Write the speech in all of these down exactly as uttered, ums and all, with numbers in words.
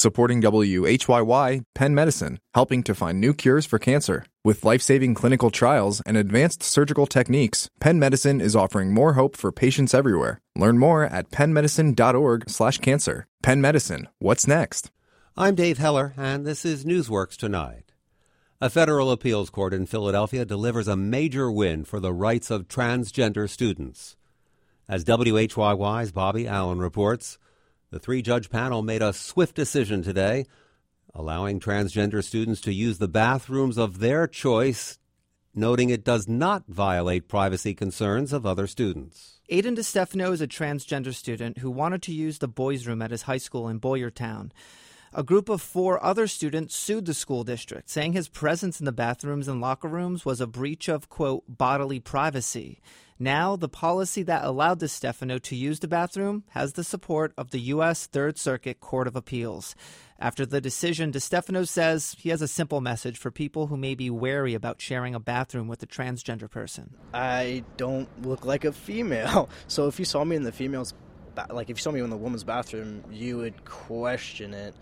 Supporting W H Y Y, Penn Medicine, helping to find new cures for cancer. With life-saving clinical trials and advanced surgical techniques, Penn Medicine is offering more hope for patients everywhere. Learn more at pennmedicine.org slash cancer. Penn Medicine, what's next? I'm Dave Heller, and this is Newsworks Tonight. A federal appeals court in Philadelphia delivers a major win for the rights of transgender students. As W H Y Y's Bobby Allen reports, the three-judge panel made a swift decision today, allowing transgender students to use the bathrooms of their choice, noting it does not violate privacy concerns of other students. Aiden DeStefano is a transgender student who wanted to use the boys' room at his high school in Boyertown. A group of four other students sued the school district, saying his presence in the bathrooms and locker rooms was a breach of, quote, bodily privacy. Now, the policy that allowed DeStefano to use the bathroom has the support of the U S Third Circuit Court of Appeals. After the decision, DeStefano says he has a simple message for people who may be wary about sharing a bathroom with a transgender person. I don't look like a female, so if you saw me in the female's, ba- like if you saw me in the woman's bathroom, you would question it.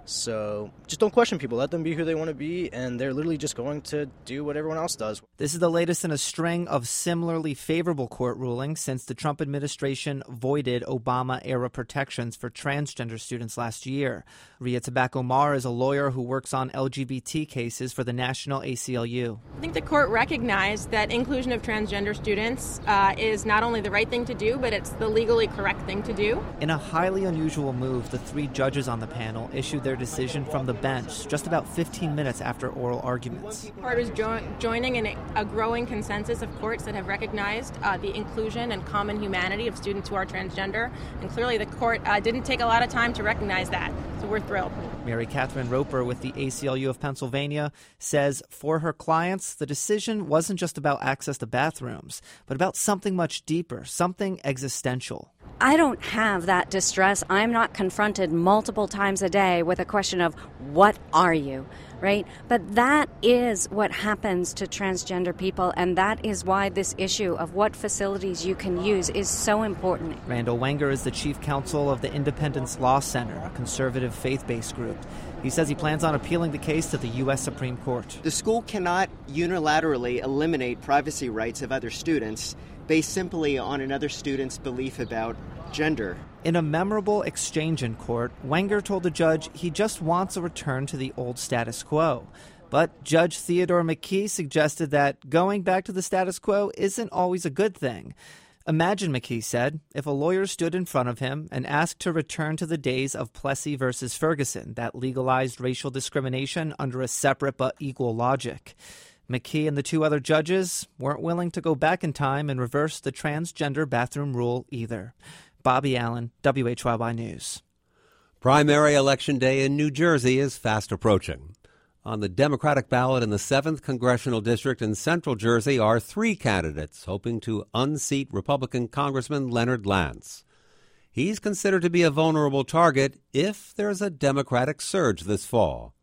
So just don't question people. Let them be who they want to be, and they're literally just going to do what everyone else does. This is the latest in a string of similarly favorable court rulings since the Trump administration voided Obama-era protections for transgender students last year. Ria Tabak-Omar is a lawyer who works on L G B T cases for the National A C L U. I think the court recognized that inclusion of transgender students uh, is not only the right thing to do, but it's the legally correct thing to do. In a highly unusual move, the three judges on the panel issued their decision from the bench just about fifteen minutes after oral arguments. The court is jo- joining in a, a growing consensus of courts that have recognized uh, the inclusion and common humanity of students who are transgender, and clearly the court uh, didn't take a lot of time to recognize that, so we're thrilled. Mary Catherine Roper with the A C L U of Pennsylvania says for her clients, the decision wasn't just about access to bathrooms, but about something much deeper, something existential. I don't have that distress. I'm not confronted multiple times a day with a question of, what are you, right? But that is what happens to transgender people, and that is why this issue of what facilities you can use is so important. Randall Wenger is the chief counsel of the Independence Law Center, a conservative faith-based group. He says he plans on appealing the case to the U S Supreme Court. The school cannot unilaterally eliminate privacy rights of other students based simply on another student's belief about gender. In a memorable exchange in court, Wenger told the judge he just wants a return to the old status quo. But Judge Theodore McKee suggested that going back to the status quo isn't always a good thing. Imagine, McKee said, if a lawyer stood in front of him and asked to return to the days of Plessy versus Ferguson that legalized racial discrimination under a separate but equal logic. McKee and the two other judges weren't willing to go back in time and reverse the transgender bathroom rule either. Bobby Allen, W H Y Y News. Primary election day in New Jersey is fast approaching. On the Democratic ballot in the seventh Congressional District in Central Jersey are three candidates hoping to unseat Republican Congressman Leonard Lance. He's considered to be a vulnerable target if there's a Democratic surge this fall.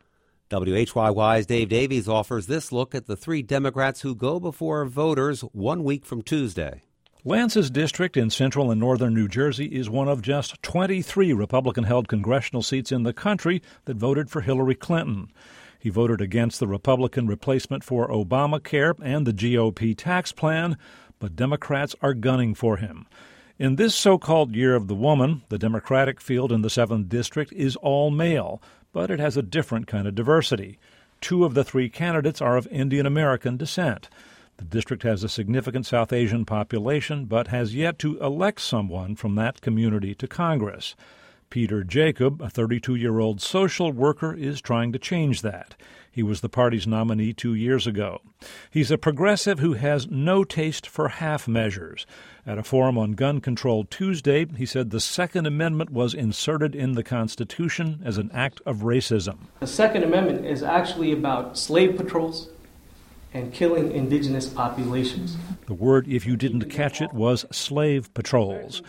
W H Y Y's Dave Davies offers this look at the three Democrats who go before voters one week from Tuesday. Lance's district in central and northern New Jersey is one of just twenty-three Republican-held congressional seats in the country that voted for Hillary Clinton. He voted against the Republican replacement for Obamacare and the G O P tax plan, but Democrats are gunning for him. In this so-called Year of the Woman, the Democratic field in the seventh District is all male, but it has a different kind of diversity. Two of the three candidates are of Indian American descent. The district has a significant South Asian population, but has yet to elect someone from that community to Congress. Peter Jacob, a thirty-two-year-old social worker, is trying to change that. He was the party's nominee two years ago. He's a progressive who has no taste for half measures. At a forum on gun control Tuesday, he said the Second Amendment was inserted in the Constitution as an act of racism. The Second Amendment is actually about slave patrols and killing indigenous populations. The word, if you didn't catch it, was slave patrols.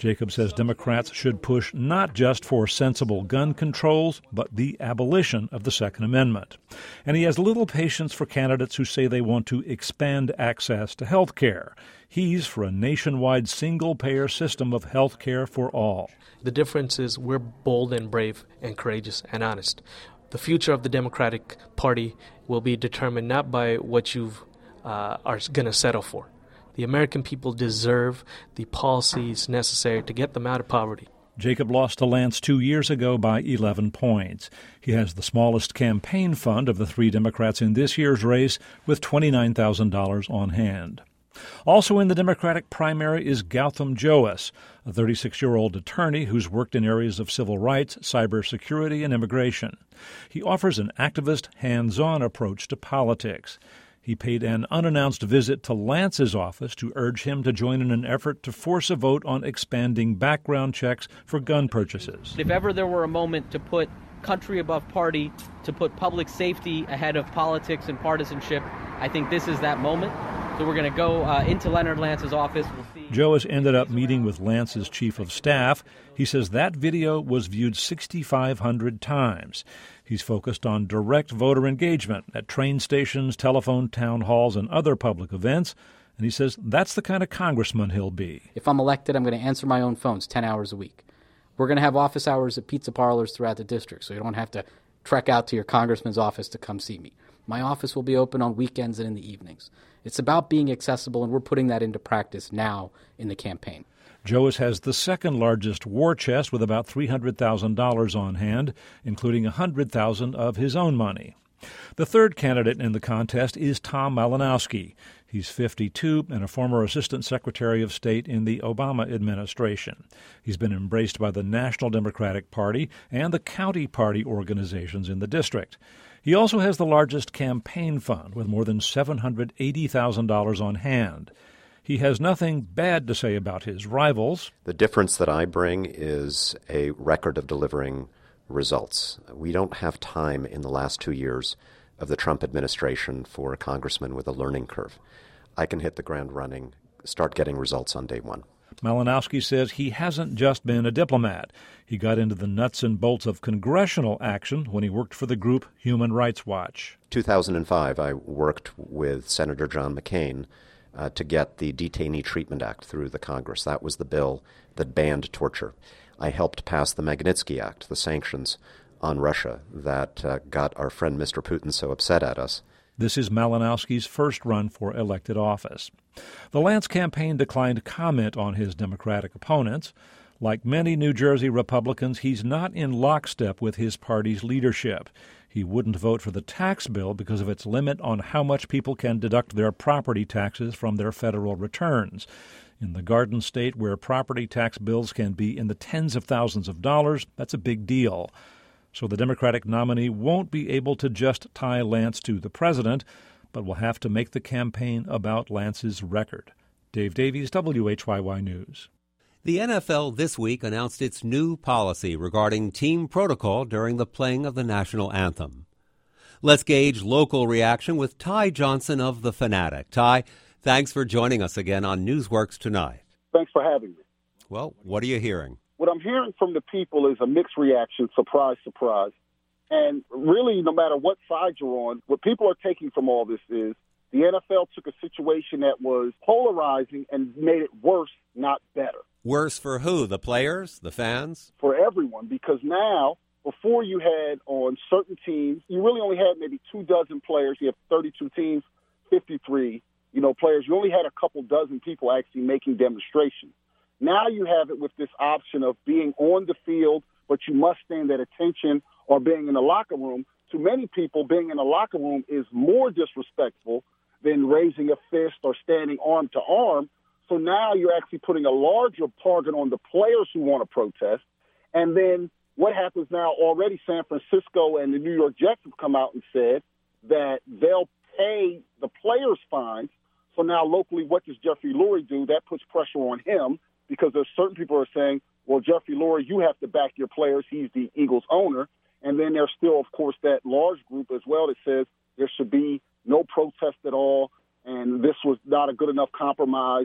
Jacob says Democrats should push not just for sensible gun controls, but the abolition of the Second Amendment. And he has little patience for candidates who say they want to expand access to health care. He's for a nationwide single-payer system of health care for all. The difference is we're bold and brave and courageous and honest. The future of the Democratic Party will be determined not by what you uh, are going to settle for. The American people deserve the policies necessary to get them out of poverty. Jacob lost to Lance two years ago by eleven points. He has the smallest campaign fund of the three Democrats in this year's race, with twenty-nine thousand dollars on hand. Also in the Democratic primary is Gautam Joas, a thirty-six-year-old attorney who's worked in areas of civil rights, cybersecurity, and immigration. He offers an activist, hands-on approach to politics. He paid an unannounced visit to Lance's office to urge him to join in an effort to force a vote on expanding background checks for gun purchases. If ever there were a moment to put country above party, to put public safety ahead of politics and partisanship, I think this is that moment. So we're going to go uh, into Leonard Lance's office. We'll see. Joas ended up meeting with Lance's chief of staff. He says that video was viewed sixty-five hundred times. He's focused on direct voter engagement at train stations, telephone town halls, and other public events. And he says that's the kind of congressman he'll be. If I'm elected, I'm going to answer my own phones ten hours a week. We're going to have office hours at pizza parlors throughout the district, so you don't have to trek out to your congressman's office to come see me. My office will be open on weekends and in the evenings. It's about being accessible, and we're putting that into practice now in the campaign. Joas has the second largest war chest with about three hundred thousand dollars on hand, including one hundred thousand dollars of his own money. The third candidate in the contest is Tom Malinowski. He's fifty-two and a former Assistant Secretary of State in the Obama administration. He's been embraced by the National Democratic Party and the county party organizations in the district. He also has the largest campaign fund with more than seven hundred eighty thousand dollars on hand. He has nothing bad to say about his rivals. The difference that I bring is a record of delivering results. We don't have time in the last two years of the Trump administration for a congressman with a learning curve. I can hit the ground running, start getting results on day one. Malinowski says he hasn't just been a diplomat. He got into the nuts and bolts of congressional action when he worked for the group Human Rights Watch. two thousand five, I worked with Senator John McCain uh, to get the Detainee Treatment Act through the Congress. That was the bill that banned torture. I helped pass the Magnitsky Act, the sanctions on Russia that uh, got our friend Mister Putin so upset at us. This is Malinowski's first run for elected office. The Lance campaign declined comment on his Democratic opponents. Like many New Jersey Republicans, he's not in lockstep with his party's leadership. He wouldn't vote for the tax bill because of its limit on how much people can deduct their property taxes from their federal returns. In the Garden State, where property tax bills can be in the tens of thousands of dollars, that's a big deal. So the Democratic nominee won't be able to just tie Lance to the president, but will have to make the campaign about Lance's record. Dave Davies, W H Y Y News. The N F L this week announced its new policy regarding team protocol during the playing of the national anthem. Let's gauge local reaction with Ty Johnson of The Fanatic. Ty, thanks for joining us again on Newsworks tonight. Thanks for having me. Well, what are you hearing? What I'm hearing from the people is a mixed reaction, surprise, surprise. And really, no matter what side you're on, what people are taking from all this is the N F L took a situation that was polarizing and made it worse, not better. Worse for who? The players? The fans? For everyone, because now, before you had on certain teams, you really only had maybe two dozen players. You have thirty-two teams, fifty-three, you know, players. You only had a couple dozen people actually making demonstrations. Now you have it with this option of being on the field, but you must stand at attention, or being in the locker room. To many people, being in the locker room is more disrespectful than raising a fist or standing arm to arm. So now you're actually putting a larger target on the players who want to protest. And then what happens now? Already San Francisco and the New York Jets have come out and said that they'll pay the players fines. So now locally, what does Jeffrey Lurie do? That puts pressure on him, because there's certain people who are saying, well, Jeffrey Lurie, you have to back your players. He's the Eagles owner. And then there's still, of course, that large group as well that says there should be no protest at all, and this was not a good enough compromise. And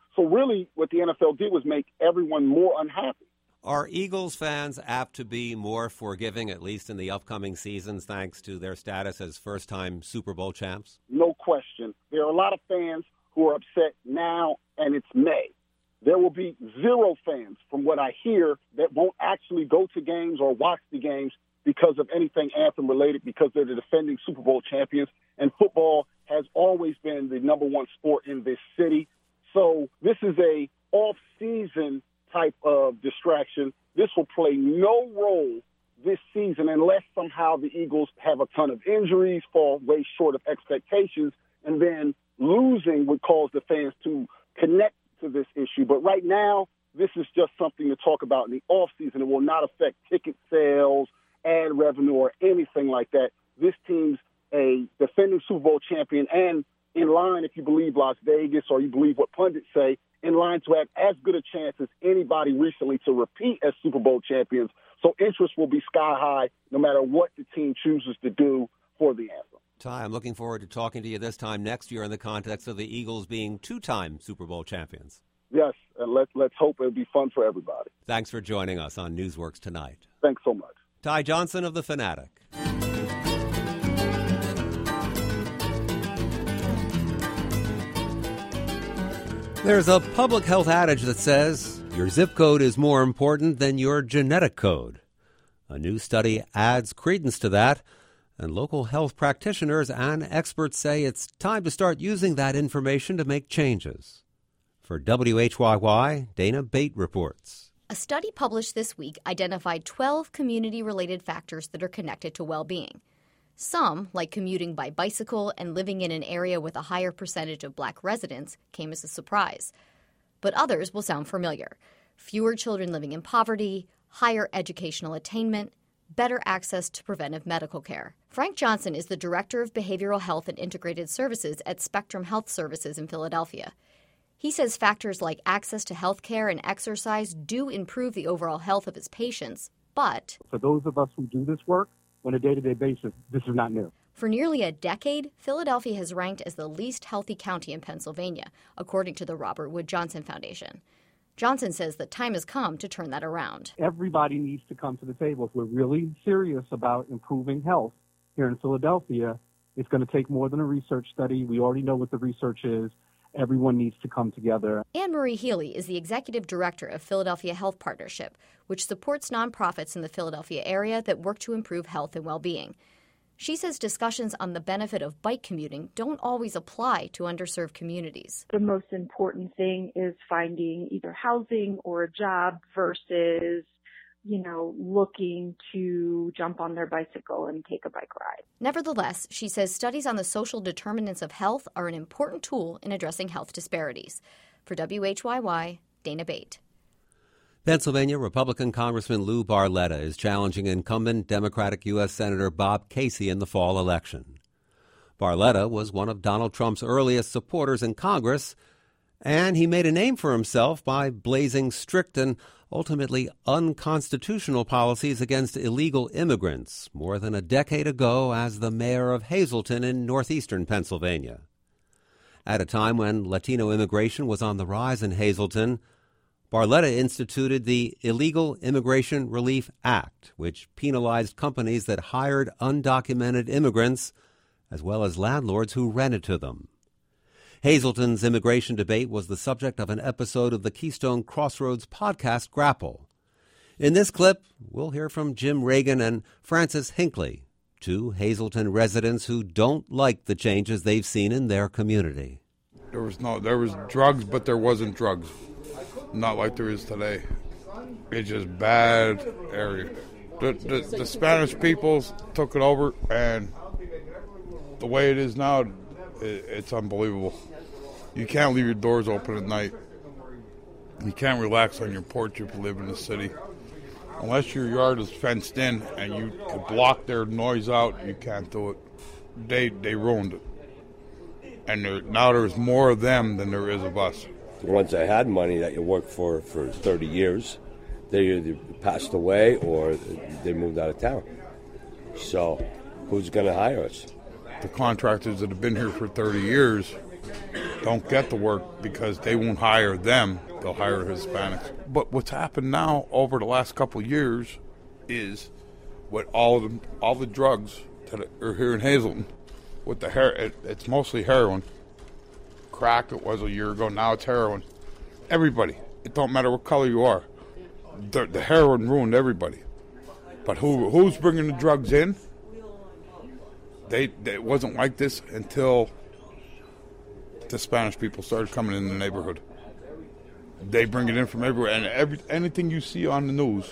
So really what the N F L did was make everyone more unhappy. Are Eagles fans apt to be more forgiving, at least in the upcoming seasons, thanks to their status as first-time Super Bowl champs? No question. There are a lot of fans who are upset now, and it's May. There will be zero fans, from what I hear, that won't actually go to games or watch the games because of anything Anthem-related, because they're the defending Super Bowl champions, and football has always been the number one sport in this city. So this is a off-season type of distraction. This will play no role this season unless somehow the Eagles have a ton of injuries, fall way short of expectations, and then losing would cause the fans to connect to this issue. But right now, this is just something to talk about in the offseason. It will not affect ticket sales, ad revenue, or anything like that. This team's a defending Super Bowl champion and in line, if you believe Las Vegas or you believe what pundits say, in line to have as good a chance as anybody recently to repeat as Super Bowl champions. So interest will be sky high no matter what the team chooses to do for the anthem. Ty, I'm looking forward to talking to you this time next year in the context of the Eagles being two-time Super Bowl champions. Yes, and let, let's hope it'll be fun for everybody. Thanks for joining us on Newsworks Tonight. Thanks so much. Ty Johnson of The Fanatic. There's a public health adage that says your zip code is more important than your genetic code. A new study adds credence to that, and local health practitioners and experts say it's time to start using that information to make changes. For W H Y Y, Dana Bate reports. A study published this week identified twelve community-related factors that are connected to well-being. Some, like commuting by bicycle and living in an area with a higher percentage of black residents, came as a surprise. But others will sound familiar. Fewer children living in poverty, higher educational attainment, better access to preventive medical care. Frank Johnson is the Director of Behavioral Health and Integrated Services at Spectrum Health Services in Philadelphia. He says factors like access to health care and exercise do improve the overall health of his patients, but for those of us who do this work on a day-to-day basis, this is not new. For nearly a decade, Philadelphia has ranked as the least healthy county in Pennsylvania, according to the Robert Wood Johnson Foundation. Johnson says the time has come to turn that around. Everybody needs to come to the table. If we're really serious about improving health here in Philadelphia, it's going to take more than a research study. We already know what the research is. Everyone needs to come together. Anne Marie Healy is the executive director of Philadelphia Health Partnership, which supports nonprofits in the Philadelphia area that work to improve health and well-being. She says discussions on the benefit of bike commuting don't always apply to underserved communities. The most important thing is finding either housing or a job versus, you know, looking to jump on their bicycle and take a bike ride. Nevertheless, she says studies on the social determinants of health are an important tool in addressing health disparities. For W H Y Y, Dana Bate. Pennsylvania Republican Congressman Lou Barletta is challenging incumbent Democratic U S Senator Bob Casey in the fall election. Barletta was one of Donald Trump's earliest supporters in Congress, and he made a name for himself by blazing strict and ultimately unconstitutional policies against illegal immigrants more than a decade ago as the mayor of Hazleton in northeastern Pennsylvania. At a time when Latino immigration was on the rise in Hazleton, Barletta instituted the Illegal Immigration Relief Act, which penalized companies that hired undocumented immigrants as well as landlords who rented to them. Hazleton's immigration debate was the subject of an episode of the Keystone Crossroads podcast, Grapple. In this clip, we'll hear from Jim Reagan and Francis Hinckley, two Hazleton residents who don't like the changes they've seen in their community. There was no, there was drugs, but there wasn't drugs. Not like there is today. It's just bad area. The, the, the Spanish people took it over, and the way it is now, it, it's unbelievable. You can't leave your doors open at night. You can't relax on your porch if you live in the city. Unless your yard is fenced in and you can block their noise out, you can't do it. They they ruined it. And there, now there's more of them than there is of us. The ones that had money that you worked for for thirty years, they either passed away or they moved out of town. So who's going to hire us? The contractors that have been here for thirty years, don't get the work because they won't hire them. They'll hire Hispanics. But what's happened now over the last couple of years is with all the, all the drugs that are here in Hazleton, with the hair, it, it's mostly heroin. Crack, it was a year ago, now it's heroin. Everybody, it don't matter what color you are. The, the heroin ruined everybody. But who who's bringing the drugs in? They, they it wasn't like this until the Spanish people started coming in the neighborhood. They bring it in from everywhere, and every anything you see on the news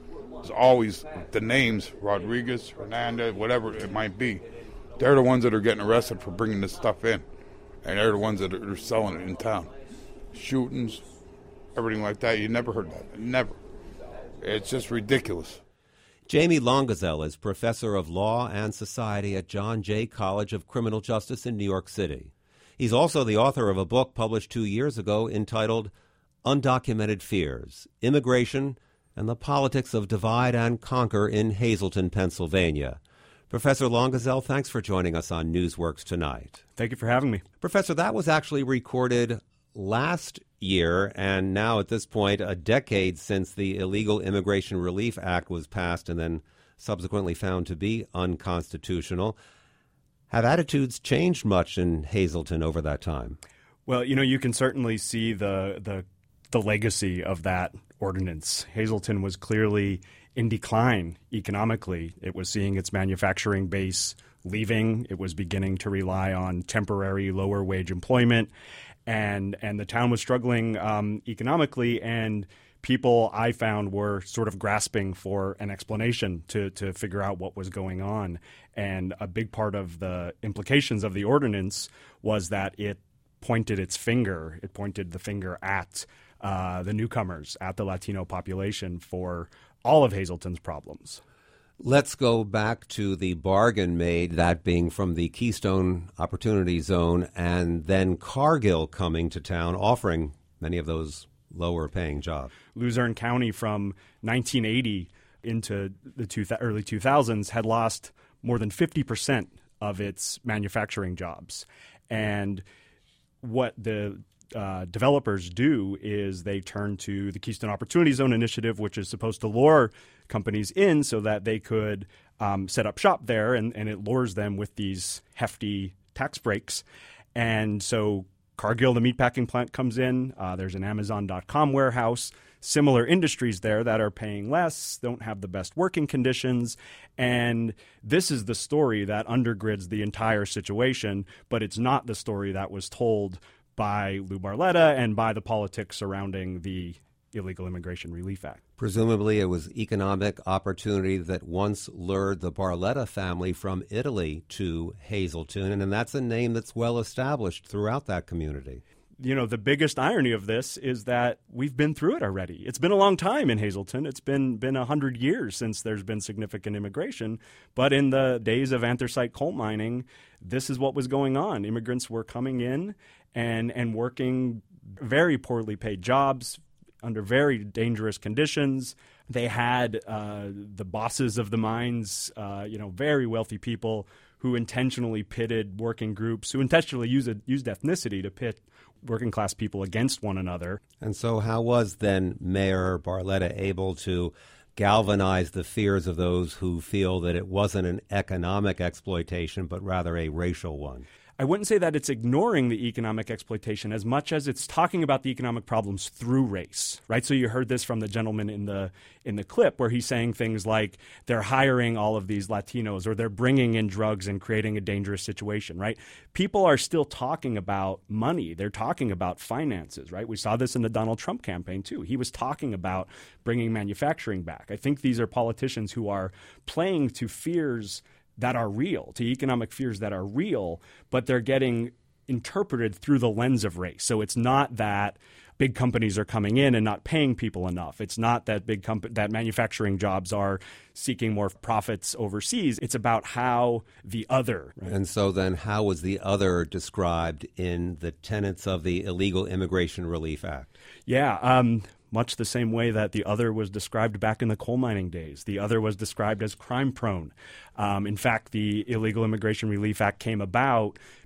is always the names, Rodriguez, Hernandez, whatever it might be. They're the ones that are getting arrested for bringing this stuff in, and they're the ones that are selling it in town. Shootings, everything like that, you never heard that. Never. It's just ridiculous. Jamie Longazell is professor of law and society at John Jay College of Criminal Justice in New York City. He's also the author of a book published two years ago entitled Undocumented Fears, Immigration and the Politics of Divide and Conquer in Hazleton, Pennsylvania. Professor Longazell, thanks for joining us on Newsworks tonight. Thank you for having me. Professor, that was actually recorded last year, and now at this point, a decade since the Illegal Immigration Relief Act was passed and then subsequently found to be unconstitutional. Have attitudes changed much in Hazleton over that time? Well, you know, you can certainly see the the, the legacy of that ordinance. Hazleton was clearly in decline economically. It was seeing its manufacturing base leaving. It was beginning to rely on temporary lower wage employment. And and the town was struggling um, economically, and people I found were sort of grasping for an explanation to to figure out what was going on. And a big part of the implications of the ordinance was that it pointed its finger, it pointed the finger at uh, the newcomers, at the Latino population for all of Hazleton's problems. Let's go back to the bargain made, that being from the Keystone Opportunity Zone, and then Cargill coming to town, offering many of those lower-paying jobs. Luzerne County from nineteen eighty into the two th- early two thousands had lost more than fifty percent of its manufacturing jobs. And what the Uh, developers do is they turn to the Keystone Opportunity Zone initiative, which is supposed to lure companies in so that they could um, set up shop there, and, and it lures them with these hefty tax breaks. And so Cargill, the meatpacking plant, comes in. Uh, there's an Amazon dot com warehouse, similar industries there that are paying less, don't have the best working conditions. And this is the story that undergirds the entire situation, but it's not the story that was told by Lou Barletta and by the politics surrounding the Illegal Immigration Relief Act. Presumably it was economic opportunity that once lured the Barletta family from Italy to Hazleton, and that's a name that's well established throughout that community. You know, the biggest irony of this is that we've been through it already. It's been a long time in Hazleton. It's been been one hundred years since there's been significant immigration. But in the days of anthracite coal mining, this is what was going on. Immigrants were coming in and and working very poorly paid jobs under very dangerous conditions. They had uh, the bosses of the mines, uh, you know, very wealthy people who intentionally pitted working groups, who intentionally used, used ethnicity to pit working class people against one another. And so how was then Mayor Barletta able to galvanize the fears of those who feel that it wasn't an economic exploitation, but rather a racial one? I wouldn't say that it's ignoring the economic exploitation as much as it's talking about the economic problems through race, right? So you heard this from the gentleman in the in the clip where he's saying things like they're hiring all of these Latinos or they're bringing in drugs and creating a dangerous situation, right? People are still talking about money. They're talking about finances, right? We saw this in the Donald Trump campaign too. He was talking about bringing manufacturing back. I think these are politicians who are playing to fears that are real, to economic fears that are real, but they're getting interpreted through the lens of race. So it's not that big companies are coming in and not paying people enough. It's not that big comp- that manufacturing jobs are seeking more profits overseas. It's about how the other. Right? And so then how was the other described in the tenets of the Illegal Immigration Relief Act? Yeah, um, much the same way that the other was described back in the coal mining days. The other was described as crime-prone. Um, in fact, the Illegal Immigration Relief Act came about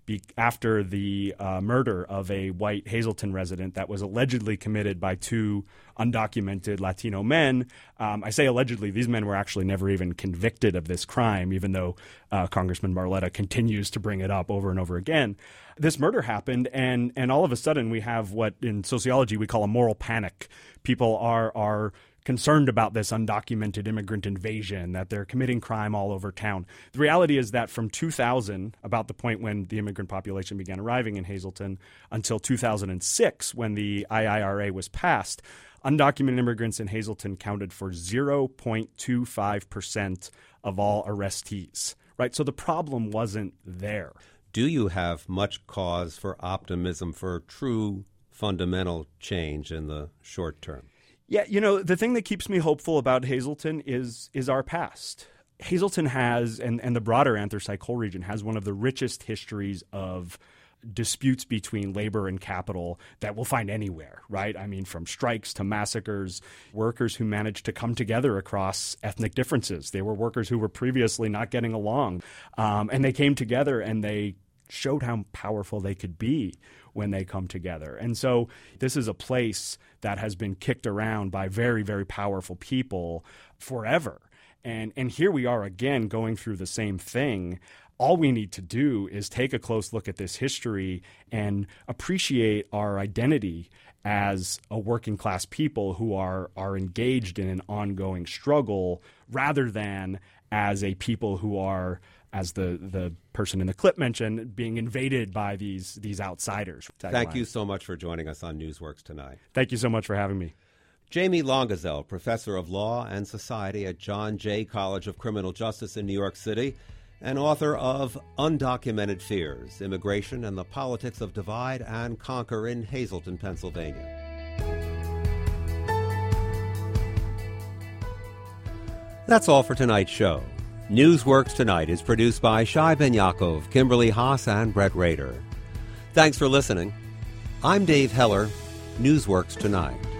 be- after the uh, murder of a white Hazleton resident that was allegedly committed by two undocumented Latino men. Um, I say allegedly, these men were actually never even convicted of this crime, even though uh, Congressman Barletta continues to bring it up over and over again. This murder happened, and and all of a sudden we have what in sociology we call a moral panic. People are are concerned about this undocumented immigrant invasion, that they're committing crime all over town. The reality is that from two thousand, about the point when the immigrant population began arriving in Hazleton, until two thousand six, when the I I R A was passed, undocumented immigrants in Hazleton counted for zero point two five percent of all arrestees, right? So the problem wasn't there. Do you have much cause for optimism for true fundamental change in the short term? Yeah, you know, the thing that keeps me hopeful about Hazleton is is our past. Hazleton has, and, and the broader Anthracite Coal region, has one of the richest histories of disputes between labor and capital that we'll find anywhere, right? I mean, from strikes to massacres, workers who managed to come together across ethnic differences. They were workers who were previously not getting along, um, and they came together and they showed how powerful they could be when they come together. And so this is a place that has been kicked around by very, very powerful people forever. And and here we are again going through the same thing. All we need to do is take a close look at this history and appreciate our identity as a working class people who are are engaged in an ongoing struggle, rather than as a people who are, as the, the person in the clip mentioned, being invaded by these these outsiders. Thank you so much for joining us on Newsworks tonight. Thank you so much for having me. Jamie Longazell, professor of law and society at John Jay College of Criminal Justice in New York City, and author of Undocumented Fears, Immigration and the Politics of Divide and Conquer in Hazleton, Pennsylvania. That's all for tonight's show. Newsworks Tonight is produced by Shai Ben Yaakov, Kimberly Haas, and Brett Rader. Thanks for listening. I'm Dave Heller. Newsworks Tonight.